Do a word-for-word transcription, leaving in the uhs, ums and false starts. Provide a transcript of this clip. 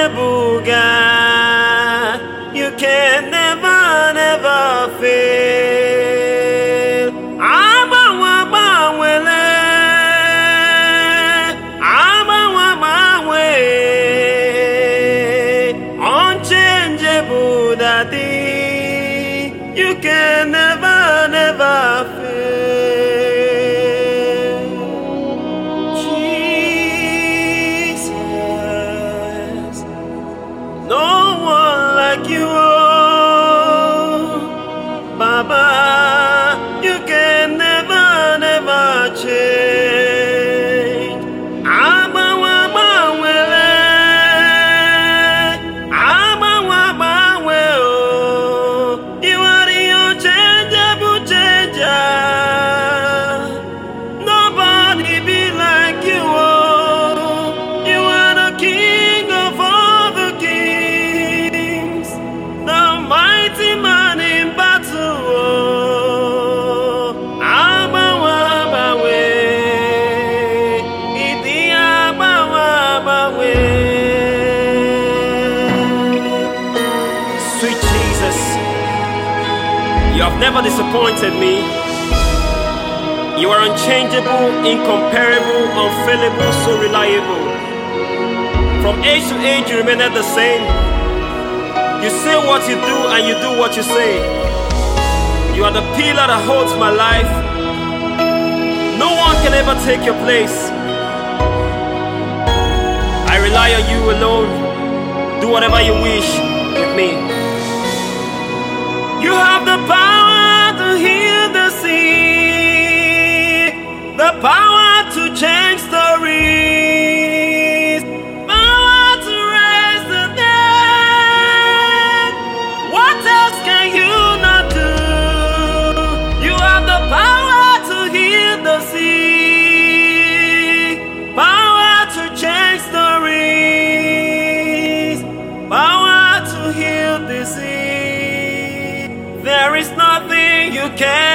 unchangeable God. You can never, never fail. Abawa bawele, abawa bawe, unchangeable Daddy. You can never, never fail. No one like you, oh, Baba. You can never, never change. Abawa bawele, abawa bawe, oh. You are the unchangeable changer. Nobody be like you, oh. You are the King of all the kings, the mighty man in battle, oh. Abawa bawe, idi abawa bawe. Sweet Jesus, you have never disappointed me. You are unchangeable, incomparable, unfailable, so reliable. From age to age, you remain the same. You say what you do and you do what you say. You are the pillar that holds my life. No one can ever take your place. I rely on you alone. Do whatever you wish with me. You have the power to heal the sick, the power to change stories, power to raise the dead. What else can you not do? You have the power to heal the sick, power to change stories, power to heal the sick. There is nothing you can